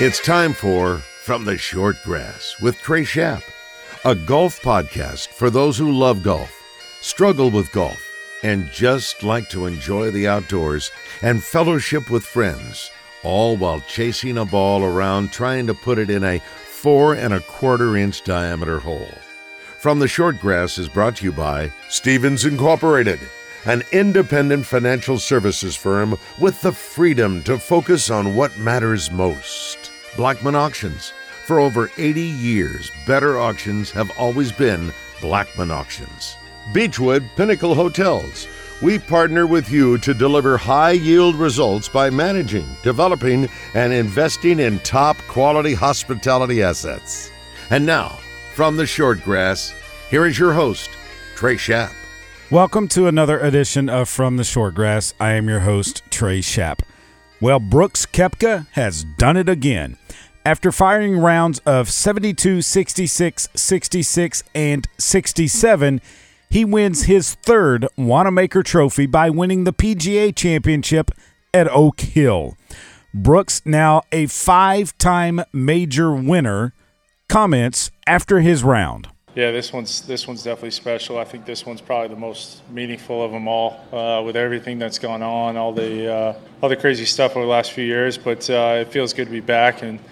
It's time for From the Short Grass with Trey Schapp, a golf podcast for those who love golf, struggle with golf, and just like to enjoy the outdoors and fellowship with friends, all while chasing a ball around trying to put it in a 4 1/4-inch diameter hole. From the Short Grass is brought to you by Stephens Incorporated, an independent financial services firm with the freedom to focus on what matters most. Blackman Auctions. For over 80 years, better auctions have always been Blackman Auctions. Beechwood Pinnacle Hotels. We partner with you to deliver high-yield results by managing, developing, and investing in top-quality hospitality assets. And now, from the Short Grass, here is your host, Trey Schapp. Welcome to another edition of From the Short Grass. I am your host, Trey Schapp. Well, Brooks Koepka has done it again. After firing rounds of 72, 66, 66, and 67, he wins his third Wanamaker Trophy by winning the PGA Championship at Oak Hill. Brooks, now a 5-time major winner, comments after his round. Yeah, this one's definitely special. I think this one's probably the most meaningful of them all, with everything that's gone on, all the crazy stuff over the last few years. But it feels good to be back and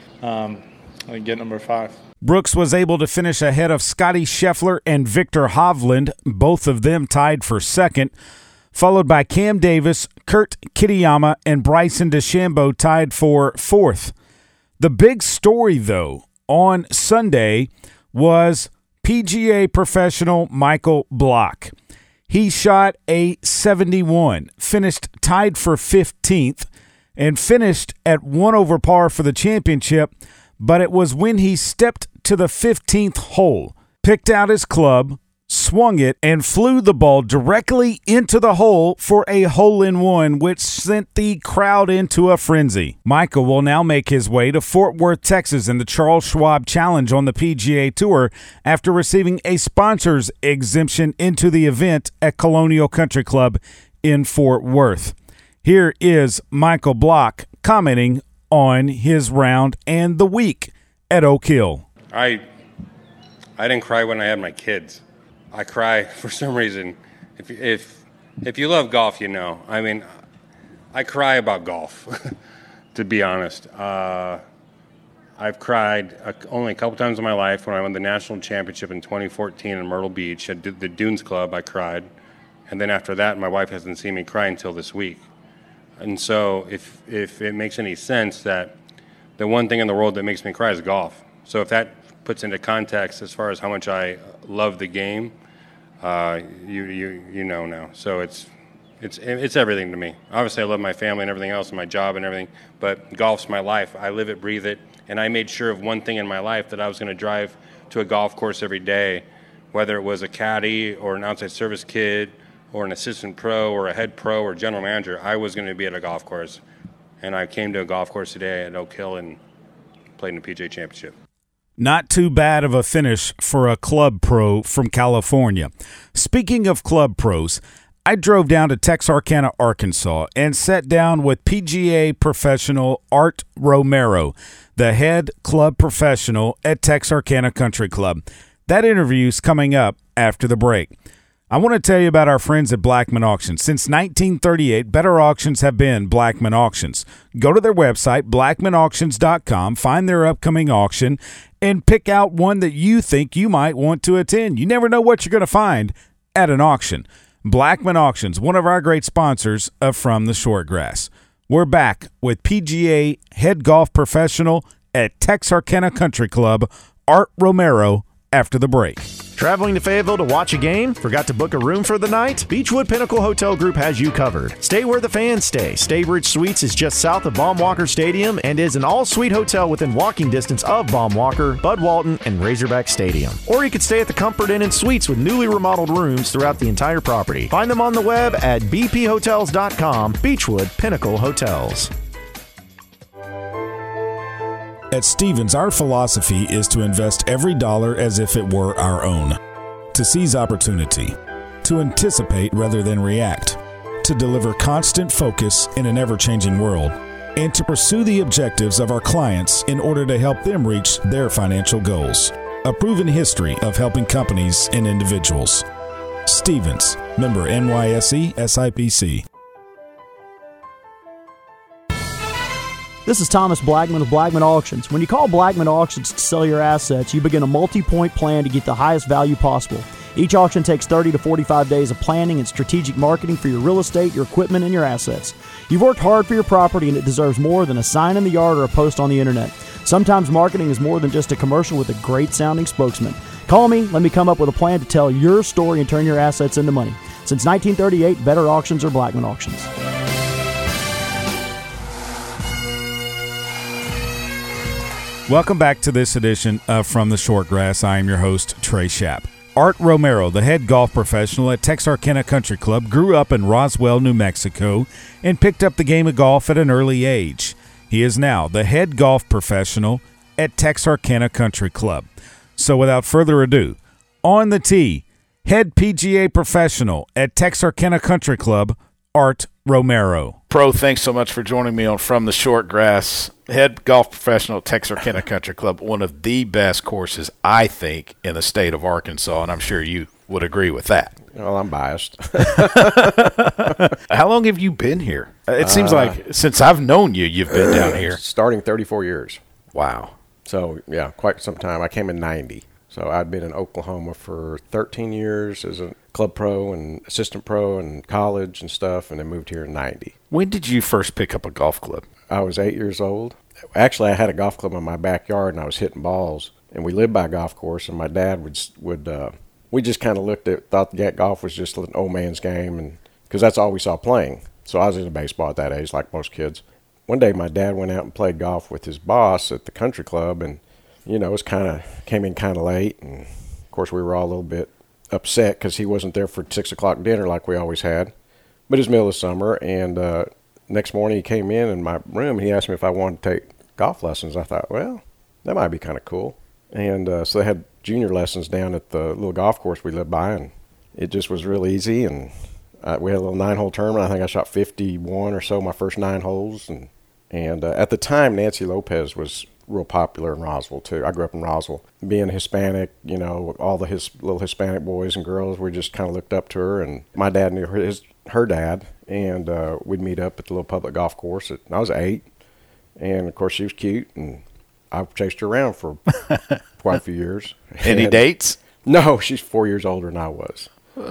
get number 5. Brooks was able to finish ahead of Scotty Scheffler and Victor Hovland, both of them tied for second, followed by Cam Davis, Kurt Kitayama, and Bryson DeChambeau tied for fourth. The big story, though, on Sunday was PGA professional Michael Block. He shot a 71, finished tied for 15th, and finished at 1 over par for the championship, but it was when he stepped to the 15th hole, picked out his club, swung it, and flew the ball directly into the hole for a hole-in-one, which sent the crowd into a frenzy. Michael will now make his way to Fort Worth, Texas in the Charles Schwab Challenge on the PGA Tour after receiving a sponsor's exemption into the event at Colonial Country Club in Fort Worth. Here is Michael Block commenting on his round and the week at Oak Hill. I didn't cry when I had my kids. I cry for some reason. If you love golf, you know. I mean, I cry about golf, to be honest. I've cried only a couple times in my life. When I won the national championship in 2014 in Myrtle Beach at the Dunes Club, I cried. And then after that, my wife hasn't seen me cry until this week. And so if it makes any sense, that the one thing in the world that makes me cry is golf. So if that puts into context as far as how much I love the game, you know now. So it's everything to me. Obviously, I love my family and everything else and my job and everything, but golf's my life. I live it, breathe it, and I made sure of one thing in my life, that I was going to drive to a golf course every day, whether it was a caddy or an outside service kid or an assistant pro or a head pro or general manager. I was going to be at a golf course, and I came to a golf course today at Oak Hill and played in the PGA Championship. Not too bad of a finish for a club pro from California. Speaking of club pros, I drove down to Texarkana, Arkansas, and sat down with PGA professional Art Romero, the head club professional at Texarkana Country Club. That interview's coming up after the break. I want to tell you about our friends at Blackman Auctions. Since 1938, better auctions have been Blackman Auctions. Go to their website, blackmanauctions.com, find their upcoming auction, and pick out one that you think you might want to attend. You never know what you're going to find at an auction. Blackman Auctions, one of our great sponsors of From the Short Grass. We're back with PGA head golf professional at Texarkana Country Club, Art Romero, after the break. Traveling to Fayetteville to watch a game? Forgot to book a room for the night? Beechwood Pinnacle Hotel Group has you covered. Stay where the fans stay. Staybridge Suites is just south of Baum-Walker Stadium and is an all-suite hotel within walking distance of Baum-Walker, Bud Walton, and Razorback Stadium. Or you could stay at the Comfort Inn and Suites with newly remodeled rooms throughout the entire property. Find them on the web at bphotels.com. Beechwood Pinnacle Hotels. At Stephens, our philosophy is to invest every dollar as if it were our own, to seize opportunity, to anticipate rather than react, to deliver constant focus in an ever-changing world, and to pursue the objectives of our clients in order to help them reach their financial goals. A proven history of helping companies and individuals. Stephens, member NYSE SIPC. This is Thomas Blackman of Blackman Auctions. When you call Blackman Auctions to sell your assets, you begin a multi-point plan to get the highest value possible. Each auction takes 30 to 45 days of planning and strategic marketing for your real estate, your equipment, and your assets. You've worked hard for your property, and it deserves more than a sign in the yard or a post on the internet. Sometimes marketing is more than just a commercial with a great-sounding spokesman. Call me, let me come up with a plan to tell your story and turn your assets into money. Since 1938, better auctions are Blackman Auctions. Welcome back to this edition of From the Shortgrass. I am your host, Trey Schapp. Art Romero, the head golf professional at Texarkana Country Club, grew up in Roswell, New Mexico, and picked up the game of golf at an early age. He is now the head golf professional at Texarkana Country Club. So without further ado, on the tee, head PGA professional at Texarkana Country Club, Art Romero. Pro, thanks so much for joining me on From the Shortgrass. Head golf professional at Texarkana Country Club, one of the best courses, I think, in the state of Arkansas, and I'm sure you would agree with that. Well, I'm biased. How long have you been here? It seems like since I've known you, you've been down here. Starting 34 years. Wow. So, yeah, quite some time. I came in 90. So I'd been in Oklahoma for 13 years as a club pro and assistant pro and college and stuff, and then moved here in 90. When did you first pick up a golf club? I was 8 years old. Actually, I had a golf club in my backyard, and I was hitting balls. And we lived by a golf course, and my dad would we just kind of thought that golf was just an old man's game, and because that's all we saw playing. So I was into baseball at that age, like most kids. One day, my dad went out and played golf with his boss at the country club, and it was came in kind of late, and of course we were all a little bit upset because he wasn't there for 6 o'clock dinner like we always had. But it was middle of summer, and next morning he came in my room and he asked me if I wanted to take golf lessons. I thought, well, that might be kind of cool. And so they had junior lessons down at the little golf course we lived by, and it just was real easy. And we had a little 9-hole tournament. I think I shot 51 or so my first 9 holes, and at the time Nancy Lopez was real popular in Roswell too. I grew up in Roswell. Being Hispanic, all the little Hispanic boys and girls, we just kind of looked up to her. And my dad knew her dad, and we'd meet up at the little public golf course. I was 8, and of course she was cute, and I chased her around for quite a few years. Any dates? No, she's 4 years older than I was.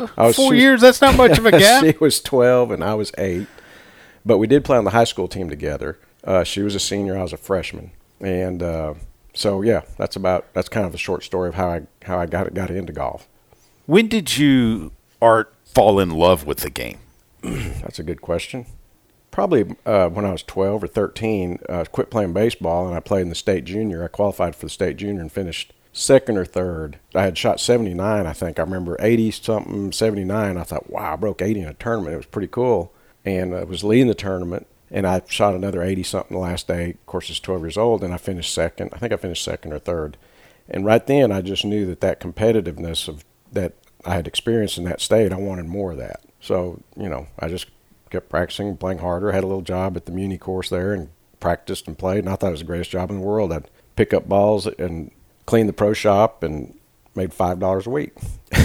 4 years? That's not much of a gap. She was 12 and I was 8, but we did play on the high school team together. She was a senior, I was a freshman. And so, yeah, that's kind of a short story of how I got into golf. When did you, Art, fall in love with the game? That's a good question. Probably when I was 12 or 13, I quit playing baseball, and I played in the state junior. I qualified for the state junior and finished second or third. I had shot 79, I think. I remember 80-something, 79. I thought, wow, I broke 80 in a tournament. It was pretty cool. And I was leading the tournament. And I shot another 80-something the last day. Of course, I was 12 years old, and I finished second. I think I finished second or third. And right then, I just knew that competitiveness that I had experienced in that state, I wanted more of that. So, I just kept practicing, playing harder. I had a little job at the Muni course there and practiced and played, and I thought it was the greatest job in the world. I'd pick up balls and clean the pro shop and made $5 a week.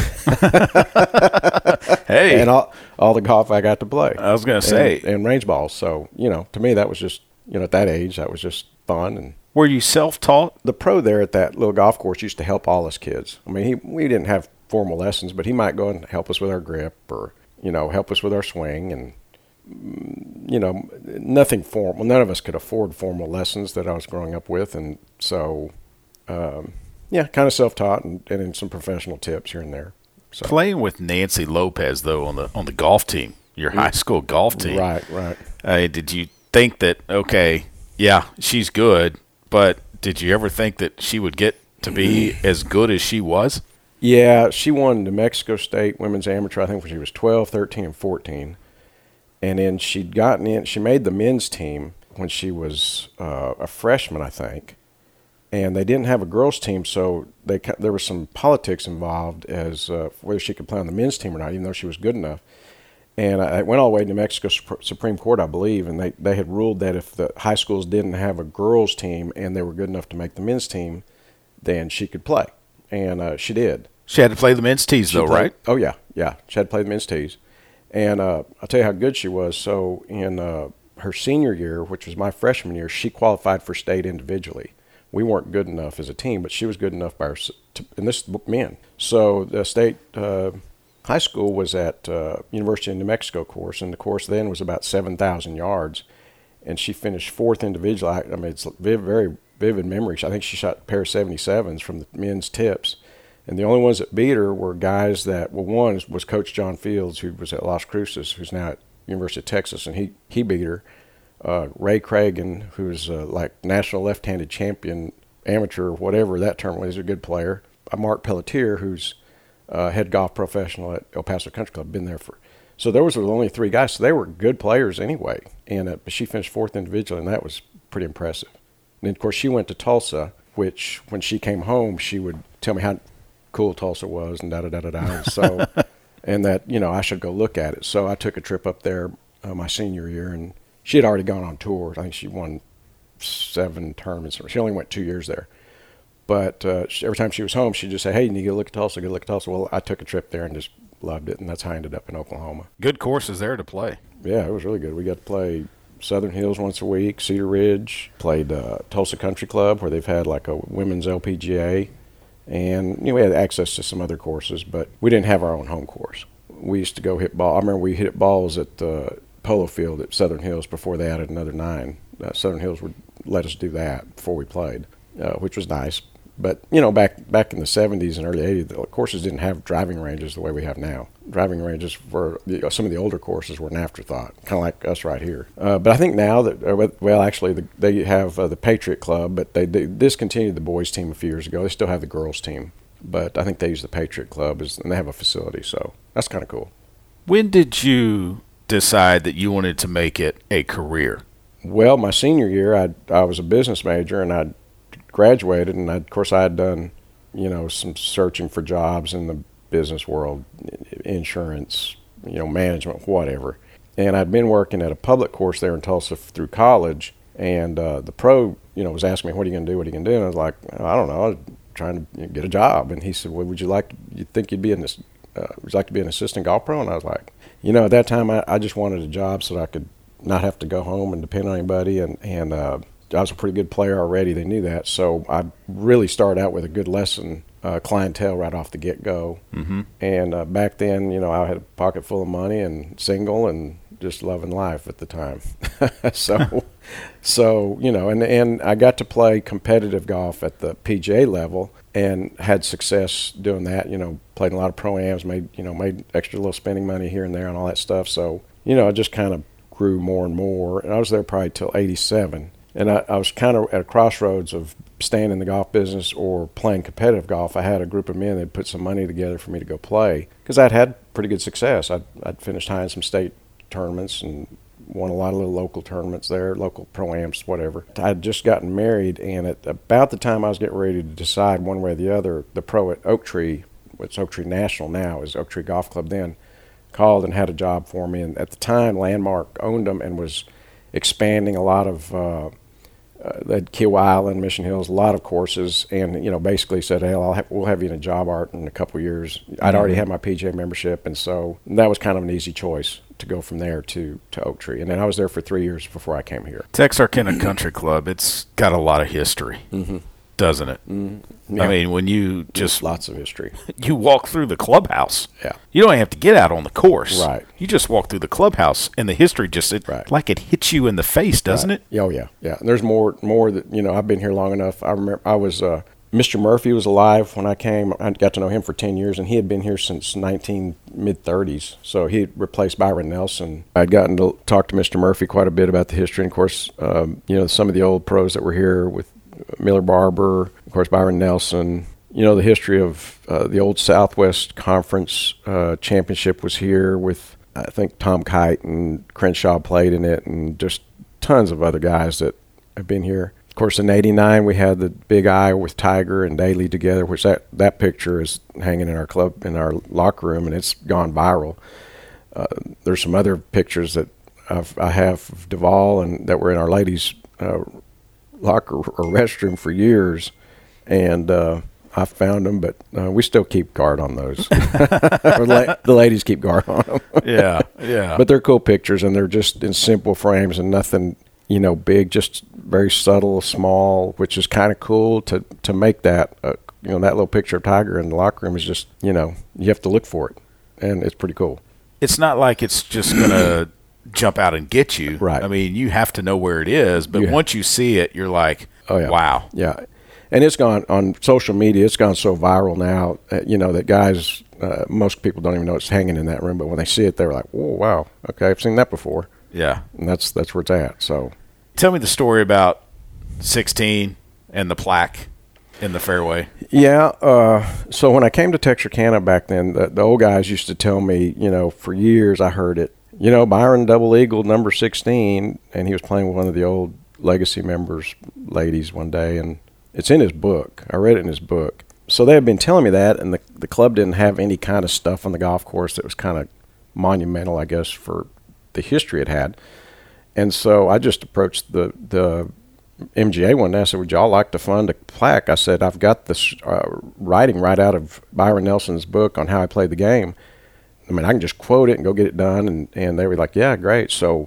Hey, and all the golf I got to play. I was going to say, and range balls. So to me that was just at that age that was just fun. And were you self-taught? The pro there at that little golf course used to help all us kids. I mean, we didn't have formal lessons, but he might go and help us with our grip or help us with our swing, and nothing formal. None of us could afford formal lessons that I was growing up with, and so kind of self-taught and in some professional tips here and there. So. Playing with Nancy Lopez, though, on the golf team, your high school golf team. Right. Did you think that, okay, yeah, she's good, but did you ever think that she would get to be as good as she was? Yeah, she won New Mexico State Women's Amateur, I think, when she was 12, 13, and 14. And then she'd gotten in. She made the men's team when she was a freshman, I think. And they didn't have a girls' team, so there was some politics involved as whether she could play on the men's team or not, even though she was good enough. And I went all the way to New Mexico Supreme Court, I believe, and they had ruled that if the high schools didn't have a girls' team and they were good enough to make the men's team, then she could play. And she did. She had to play the men's tees, though, right? Oh, yeah. She had to play the men's tees. And I'll tell you how good she was. So in her senior year, which was my freshman year, she qualified for state individually. We weren't good enough as a team, but she was good enough and this is men. So the state high school was at University of New Mexico course, and the course then was about 7,000 yards, and she finished fourth individually. I mean, it's very vivid memories. I think she shot a pair of 77s from the men's tips, and the only ones that beat her were guys that, well, one was Coach John Fields, who was at Las Cruces, who's now at University of Texas, and he beat her. Ray Cragen, who's like national left-handed champion, amateur, whatever that term was, a good player. Mark Pelletier, who's head golf professional at El Paso Country Club, been there for. So those were the only three guys. So they were good players anyway. And but she finished fourth individually, and that was pretty impressive. And then, of course, she went to Tulsa, which when she came home, she would tell me how cool Tulsa was and da-da-da-da-da. So, and that, I should go look at it. So I took a trip up there my senior year, and she had already gone on tour. I think she won 7 tournaments. She only went 2 years there. But every time she was home, she'd just say, hey, you need to look at Tulsa, go look at Tulsa. Well, I took a trip there and just loved it, and that's how I ended up in Oklahoma. Good courses there to play. Yeah, it was really good. We got to play Southern Hills once a week, Cedar Ridge, played Tulsa Country Club, where they've had like a women's LPGA. And we had access to some other courses, but we didn't have our own home course. We used to go hit ball. I remember we hit balls at the polo field at Southern Hills before they added another 9. Southern Hills would let us do that before we played, which was nice. But, back in the 70s and early 80s, the courses didn't have driving ranges the way we have now. Driving ranges for some of the older courses were an afterthought, kind of like us right here. But I think now that, they have the Patriot Club, but they discontinued the boys team a few years ago. They still have the girls team, but I think they use the Patriot Club, and they have a facility, so that's kind of cool. When did you decide that you wanted to make it a career? Well, my senior year, I was a business major, and I graduated, and of course I had done, some searching for jobs in the business world, insurance, management, whatever. And I'd been working at a public course there in Tulsa through college, and the pro, was asking me, what are you going to do? What are you going to do? And I was like, I don't know, I'm trying to get a job. And he said, well, would you like to be an assistant golf pro? And I was like, at that time I just wanted a job so that I could not have to go home and depend on anybody, and I was a pretty good player already. They knew that. So I really started out with a good lesson clientele right off the get-go. Mm-hmm. And back then, I had a pocket full of money and single and just loving life at the time. So and I got to play competitive golf at the PGA level and had success doing that. Played a lot of pro-ams, made extra little spending money here and there and all that stuff. So, I just kind of grew more and more. And I was there probably till 87. And I was kind of at a crossroads of staying in the golf business or playing competitive golf. I had a group of men that put some money together for me to go play because I'd had pretty good success. I'd finished high in some state tournaments and won a lot of little local tournaments there, local pro-ams, whatever. I had just gotten married, and at about the time I was getting ready to decide one way or the other, the pro at Oak Tree, what's Oak Tree National now, is Oak Tree Golf Club then, called and had a job for me. And at the time, Landmark owned them and was expanding a lot of they had Kiowa Island, Mission Hills, a lot of courses, and basically said, "Hey, we'll have you in a job art in a couple of years." I'd already had my PGA membership, and so that was kind of an easy choice to go from there to Oak Tree. And then I was there for 3 years before I came here. Texarkana Country Club, it's got a lot of history, doesn't it? Mm-hmm. Yeah. I mean, when you just lots of history. You walk through the clubhouse. Yeah. You don't have to get out on the course. Right. You just walk through the clubhouse, and the history like it hits you in the face, doesn't it? Oh yeah, yeah. And there's more that I've been here long enough. I remember I was Mr. Murphy was alive when I came. I got to know him for 10 years, and he had been here since mid-30s. So he replaced Byron Nelson. I'd gotten to talk to Mr. Murphy quite a bit about the history. And of course, some of the old pros that were here with Miller Barber, of course, Byron Nelson. The history of the old Southwest Conference championship was here with, I think, Tom Kite and Crenshaw played in it, and just tons of other guys that have been here. Of course, in '89, we had the Big Eye with Tiger and Daly together, which that picture is hanging in our club, in our locker room, and it's gone viral. There's some other pictures that I have of Duval and that were in our ladies' locker or restroom for years, and I found them, but we still keep guard on those. The ladies keep guard on them. Yeah. But they're cool pictures, and they're just in simple frames and nothing, big, just very subtle, small, which is kind of cool to make that, that little picture of Tiger in the locker room is just, you have to look for it, and it's pretty cool. It's not like it's just going to jump out and get you. Right. I mean, you have to know where it is, but once you see it, you're like, oh, yeah. Wow. Yeah. And it's gone on social media. It's gone so viral now, that guys, most people don't even know it's hanging in that room. But when they see it, they're like, "Whoa, wow, okay, I've seen that before." Yeah, and that's where it's at. So, tell me the story about 16 and the plaque in the fairway. Yeah. So when I came to Texarkana back then, the old guys used to tell me, for years I heard it. Byron double eagled number 16, and he was playing with one of the old Legacy members, ladies, one day, and it's in his book. I read it in his book. So they had been telling me that, and the club didn't have any kind of stuff on the golf course that was kind of monumental, I guess, for the history it had. And so I just approached the MGA one day. I said, "Would y'all like to fund a plaque?" I said, "I've got this writing right out of Byron Nelson's book on how I played the game. I mean, I can just quote it and go get it done." And they were like, "Yeah, great." So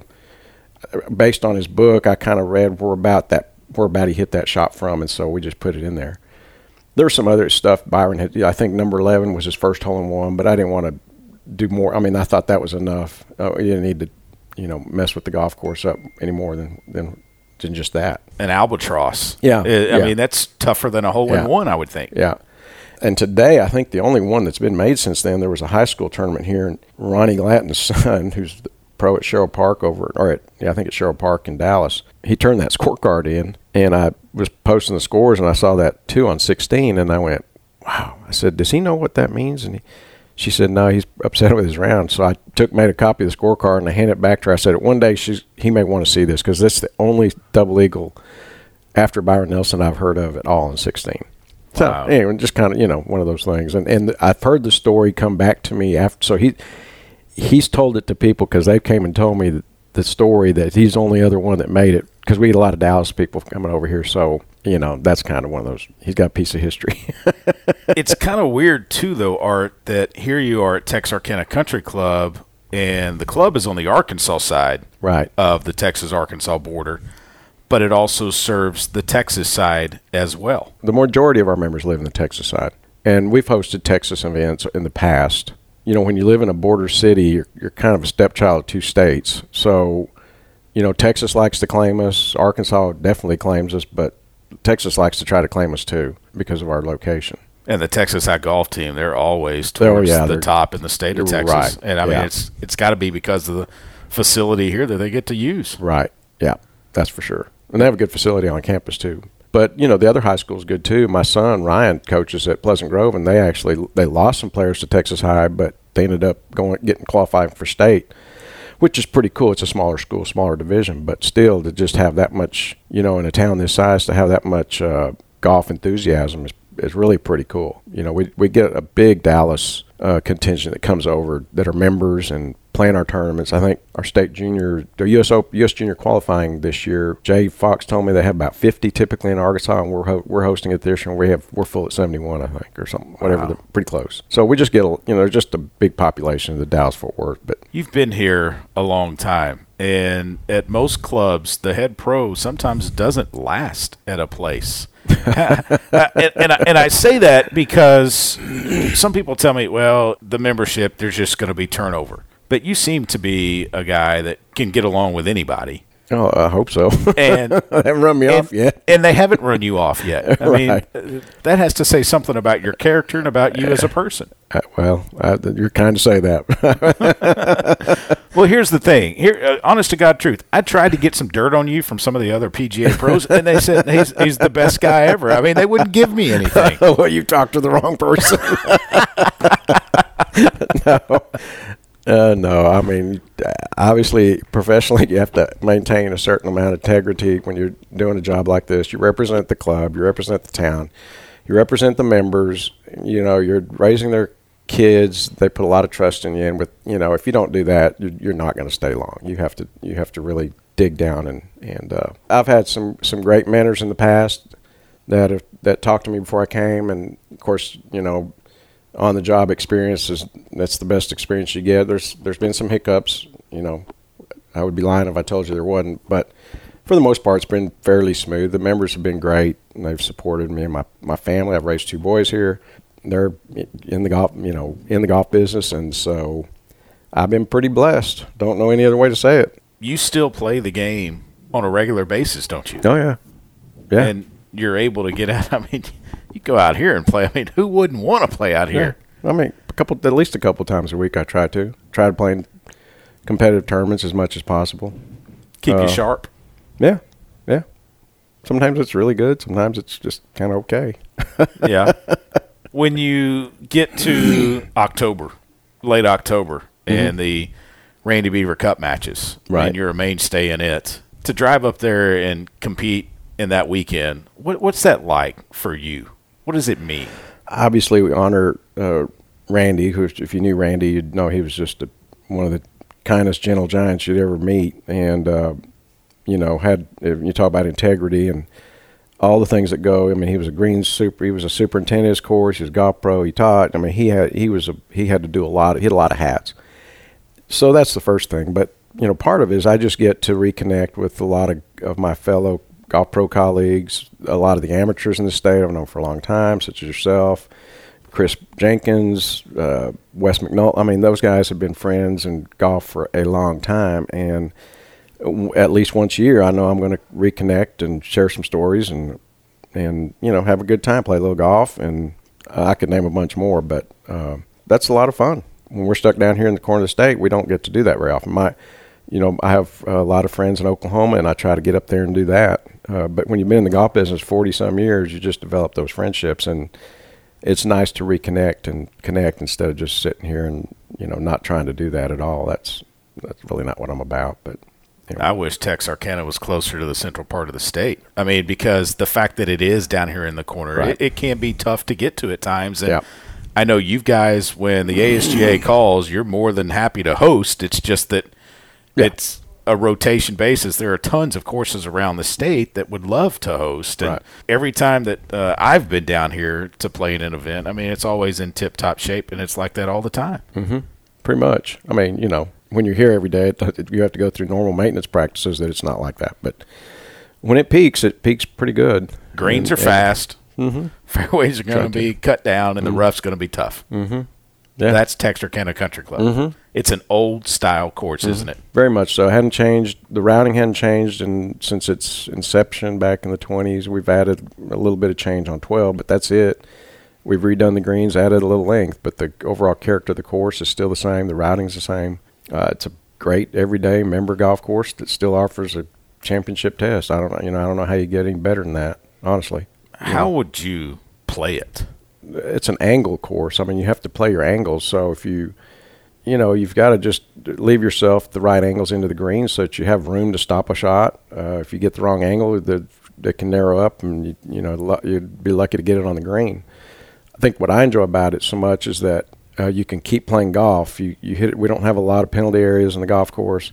based on his book, I kind of read where about he hit that shot from, and so we just put it in there. There was some other stuff Byron had. I think number 11 was his first hole-in-one, but I didn't want to do more. I mean, I thought that was enough. You didn't need to, mess with the golf course up any more than just that. An albatross. Yeah. I mean, that's tougher than a hole-in-one, I would think. Yeah. And today, I think the only one that's been made since then, there was a high school tournament here, and Ronnie Glatton's son, who's the pro at Sherrill Park I think it's Sherrill Park in Dallas. He turned that scorecard in, and I was posting the scores, and I saw that 2 on 16, and I went, wow. I said, "Does he know what that means?" And she said, "No, he's upset with his round." So I made a copy of the scorecard, and I handed it back to her. I said, "One day he may want to see this, because this is the only double eagle after Byron Nelson I've heard of at all in 16. So wow. Anyway, just kind of, one of those things. And I've heard the story come back to me after. So he's told it to people because they came and told me the story that he's the only other one that made it, because we had a lot of Dallas people coming over here. So, that's kind of one of those. He's got a piece of history. It's kind of weird, too, though, Art, that here you are at Texarkana Country Club, and the club is on the Arkansas side right. of the Texas-Arkansas border, but it also serves the Texas side as well. The majority of our members live in the Texas side, and we've hosted Texas events in the past. When you live in a border city, you're kind of a stepchild of two states. So, Texas likes to claim us. Arkansas definitely claims us, but Texas likes to try to claim us too because of our location. And the Texas High Golf team, they're always towards the top in the state of Texas. Right. And, I mean, it's got to be because of the facility here that they get to use. Right. Yeah, that's for sure. And they have a good facility on campus too. But, the other high school is good too. My son, Ryan, coaches at Pleasant Grove, and they lost some players to Texas High, but they ended up getting qualified for state, which is pretty cool. It's a smaller school, smaller division, but still to just have that much, in a town this size, to have that much golf enthusiasm is really pretty cool. We get a big Dallas contingent that comes over that are members and playing our tournaments. I think our state junior, the U.S. junior qualifying this year, Jay Fox told me they have about 50 typically in Arkansas, and we're hosting it this year, and we're full at 71, I think, or something, whatever. Wow. Pretty close. So we just get just a big population of the Dallas-Fort Worth. But you've been here a long time, and at most clubs, the head pro sometimes doesn't last at a place. and I say that because some people tell me, well, the membership, there's just going to be turnover. But you seem to be a guy that can get along with anybody. Oh, I hope so. And they haven't run me off yet. And they haven't run you off yet. I mean, that has to say something about your character and about you as a person. You're kind to say that. Well, here's the thing. Here, honest to God truth, I tried to get some dirt on you from some of the other PGA pros, and they said he's the best guy ever. I mean, they wouldn't give me anything. Well, you talked to the wrong person. No, I mean, obviously, professionally, you have to maintain a certain amount of integrity when you're doing a job like this. You represent the club, you represent the town, you represent the members. You're raising their kids. They put a lot of trust in you, and with if you don't do that, you're not going to stay long. You have to really dig down, and I've had some great mentors in the past that talked to me before I came, and of course on the job experience that's the best experience you get. There's been some hiccups, I would be lying if I told you there wasn't, but for the most part it's been fairly smooth. The members have been great, and they've supported me and my family. I've raised 2 boys here. They're in the golf business, and so I've been pretty blessed. Don't know any other way to say it. You still play the game on a regular basis, don't you? Oh yeah. And you're able to get out. I mean, you go out here and play. I mean, who wouldn't want to play out here? I mean, at least a couple times a week I try to play competitive tournaments as much as possible. Keep you sharp? Yeah. Sometimes it's really good. Sometimes it's just kind of okay. Yeah. When you get to late October, and the Randy Beaver Cup matches, right, and you're a mainstay in it, to drive up there and compete in that weekend, what's that like for you? What does it mean? Obviously, we honor Randy, who, if you knew Randy, you'd know he was just one of the kindest, gentle giants you'd ever meet, and you talk about integrity and all the things that go. I mean, he was he was a superintendent of his course. He was a golf pro. He taught. I mean, he had to do a lot. He had a lot of hats. So that's the first thing. But part of it is I just get to reconnect with a lot of my fellow golf pro colleagues, a lot of the amateurs in the state I've known for a long time, such as yourself, Chris Jenkins, Wes McNulty. I mean, those guys have been friends in golf for a long time, and at least once a year, I know I'm going to reconnect and share some stories and have a good time, play a little golf, and I could name a bunch more, but that's a lot of fun. When we're stuck down here in the corner of the state, we don't get to do that very often. I have a lot of friends in Oklahoma, and I try to get up there and do that. But when you've been in the golf business 40-some years, you just develop those friendships, and it's nice to reconnect and connect instead of just sitting here and not trying to do that at all. That's really not what I'm about, but. I wish Texarkana was closer to the central part of the state. I mean, because the fact that it is down here in the corner, right, it can be tough to get to at times. And I know you guys, when the ASGA calls, you're more than happy to host. It's just that it's a rotation basis. There are tons of courses around the state that would love to host. And every time that I've been down here to play in an event, I mean, it's always in tip-top shape, and it's like that all the time. Mm-hmm. Pretty much. I mean, when you're here every day, you have to go through normal maintenance practices that it's not like that. But when it peaks pretty good. Greens are fast. Mm-hmm. Fairways are going to be cut down, and the rough's going to be tough. Mm-hmm. Yeah. That's Texarkana Country Club. Mm-hmm. It's an old-style course, isn't it? Very much so. It hadn't changed. The routing hadn't changed since its inception back in the 20s. We've added a little bit of change on 12, but that's it. We've redone the greens, added a little length, but the overall character of the course is still the same. The routing's the same. It's a great everyday member golf course that still offers a championship test. I don't know how you get any better than that, honestly. How would you play it? It's an angle course. I mean, you have to play your angles. So if you've got to just leave yourself the right angles into the green so that you have room to stop a shot. If you get the wrong angle, they can narrow up, and you'd be lucky to get it on the green. I think what I enjoy about it so much is that you can keep playing golf. You hit it. We don't have a lot of penalty areas in the golf course,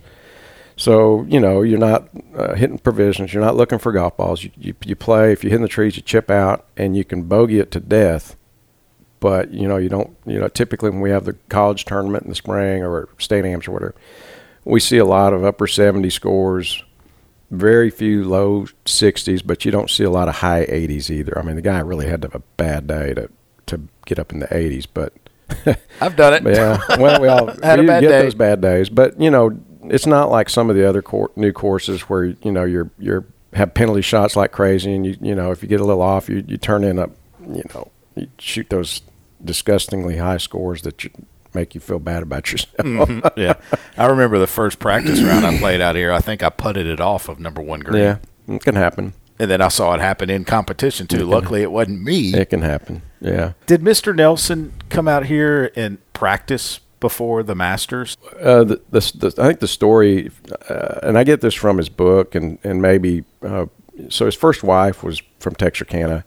so you're not hitting provisions. You're not looking for golf balls. You play. If you hit in the trees, you chip out, and you can bogey it to death. But you don't. Typically when we have the college tournament in the spring or state amps or whatever, we see a lot of upper 70 scores, very few low 60s, but you don't see a lot of high 80s either. I mean, the guy really had to have a bad day to get up in the 80s, but. I've done it. Yeah, well, we all had a bad day. Those bad days, but it's not like some of the other new courses where you're have penalty shots like crazy, and if you get a little off, you turn in you shoot those disgustingly high scores that make you feel bad about yourself. Mm-hmm. Yeah, I remember the first practice round I played out here. I think I putted it off of number 1 green. Yeah, it can happen. And then I saw it happen in competition, too. Luckily, it wasn't me. It can happen, yeah. Did Mr. Nelson come out here and practice before the Masters? I think the story, and I get this from his book, and maybe so his first wife was from Texarkana,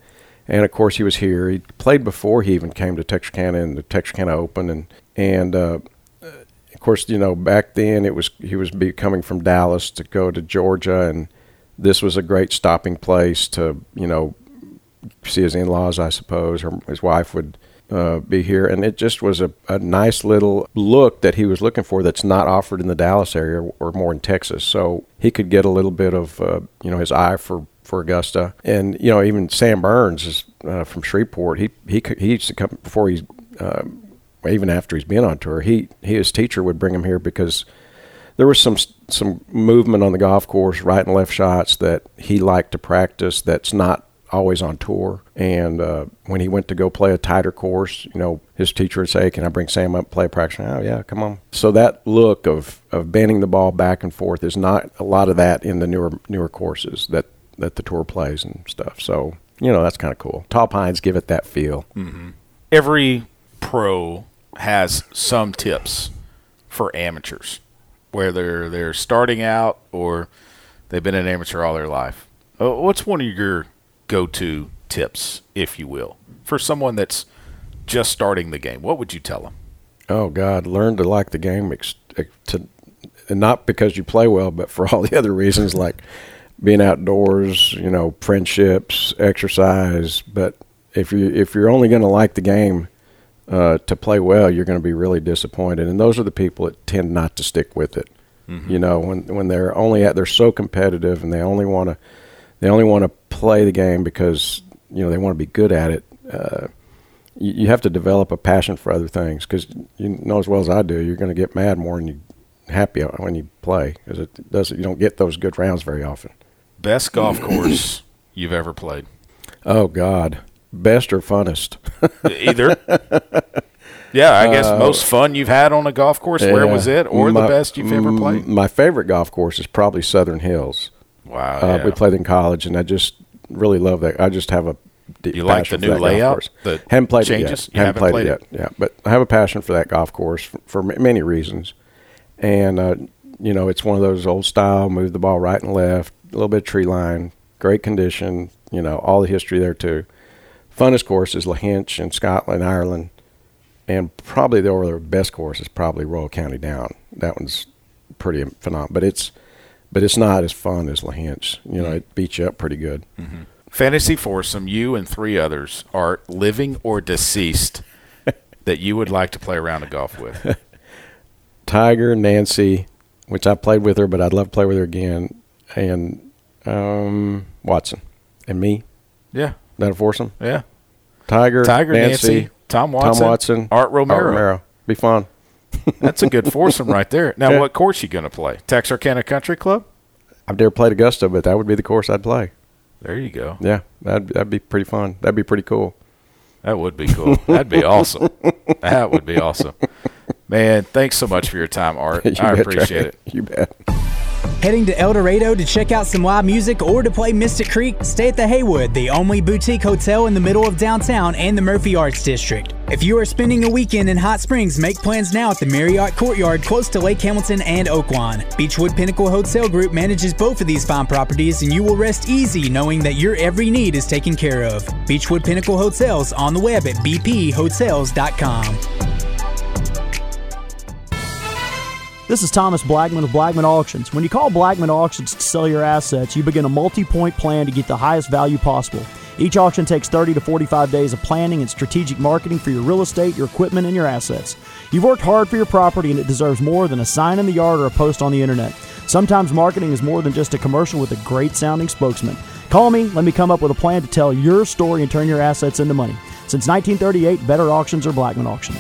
And of course, he was here. He played before he even came to Texarkana in the Texarkana Open, and of course, you know, back then he was coming from Dallas to go to Georgia, and this was a great stopping place to, you know, see his in-laws, I suppose, or his wife would be here, and it just was a nice little look that he was looking for that's not offered in the Dallas area or more in Texas. So he could get a little bit of, you know, his eye for Augusta. And, you know, even Sam Burns is from Shreveport. He used to come before he's even after he's been on tour. His teacher would bring him here because there was some movement on the golf course, right and left shots that he liked to practice that's not always on tour. And when he went to go play a tighter course, you know, his teacher would say, "Can I bring Sam up, play practice?" "Oh yeah, come on." So that look of bending the ball back and forth is not a lot of that in the newer courses that the tour plays and stuff. So, you know, that's kind of cool. Tall Pines give it that feel. Mm-hmm. Every pro has some tips for amateurs, whether they're starting out or they've been an amateur all their life. What's one of your go-to tips, if you will, for someone that's just starting the game? What would you tell them? Oh, God, learn to like the game, and not because you play well, but for all the other reasons, like being outdoors, you know, friendships, exercise. But if you're only going to like the game to play well, you're going to be really disappointed. And those are the people that tend not to stick with it. Mm-hmm. You know, when they're so competitive and they only want to play the game because, you know, they want to be good at it. You have to develop a passion for other things, because you know as well as I do, you're going to get mad more than you happy when you play, because you don't get those good rounds very often. Best golf course you've ever played? Oh, God. Best or funnest? Either. Yeah, I guess most fun you've had on a golf course, where was it? Or the best you've ever played? My favorite golf course is probably Southern Hills. Wow. Yeah. We played in college, and I just really love that. I just have a deep You like the new layout? Haven't played changes? it yet. Haven't played it yet. Yeah, but I have a passion for that golf course for many reasons. And, you know, it's one of those old style, move the ball right and left, a little bit of tree line, great condition, you know, all the history there too. Funnest course is Lahinch in Scotland, Ireland, and probably the best course is probably Royal County Down. That one's pretty phenomenal, but it's not as fun as Lahinch. You know, it beats you up pretty good. Mm-hmm. Fantasy foursome, you and 3 others are living or deceased that you would like to play around a golf with. Tiger, Nancy, which I played with her, but I'd love to play with her again, and Watson, and me. Yeah. That a foursome? Yeah. Tiger, Nancy, Tom Watson, Art Romero. Be fun. That's a good foursome right there. Now, what course you going to play? Texarkana Country Club? I've never played Augusta, but that would be the course I'd play. There you go. Yeah, that'd be pretty fun. That'd be pretty cool. That would be cool. That'd be awesome. That would be awesome. Man, thanks so much for your time, Art. I appreciate it. You bet. Heading to El Dorado to check out some live music or to play Mystic Creek? Stay at the Haywood, the only boutique hotel in the middle of downtown and the Murphy Arts District. If you are spending a weekend in Hot Springs, make plans now at the Marriott Courtyard close to Lake Hamilton and Oaklawn. Beechwood Pinnacle Hotel Group manages both of these fine properties, and you will rest easy knowing that your every need is taken care of. Beechwood Pinnacle Hotels on the web at bphotels.com. This is Thomas Blackman of Blackman Auctions. When you call Blackman Auctions to sell your assets, you begin a multi-point plan to get the highest value possible. Each auction takes 30 to 45 days of planning and strategic marketing for your real estate, your equipment, and your assets. You've worked hard for your property, and it deserves more than a sign in the yard or a post on the internet. Sometimes marketing is more than just a commercial with a great-sounding spokesman. Call me, let me come up with a plan to tell your story and turn your assets into money. Since 1938, better auctions are Blackman Auctions.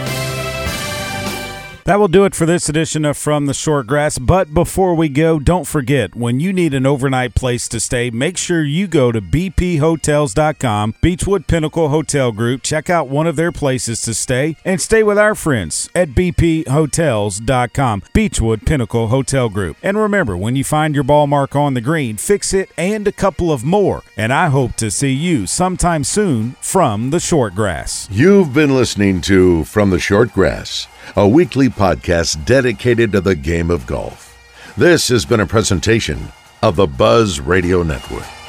That will do it for this edition of From the Short Grass. But before we go, don't forget, when you need an overnight place to stay, make sure you go to bphotels.com, Beechwood Pinnacle Hotel Group. Check out one of their places to stay and stay with our friends at bphotels.com, Beechwood Pinnacle Hotel Group. And remember, when you find your ball mark on the green, fix it and a couple of more. And I hope to see you sometime soon from the Short Grass. You've been listening to From the Short Grass, a weekly podcast dedicated to the game of golf. This has been a presentation of the Buzz Radio Network.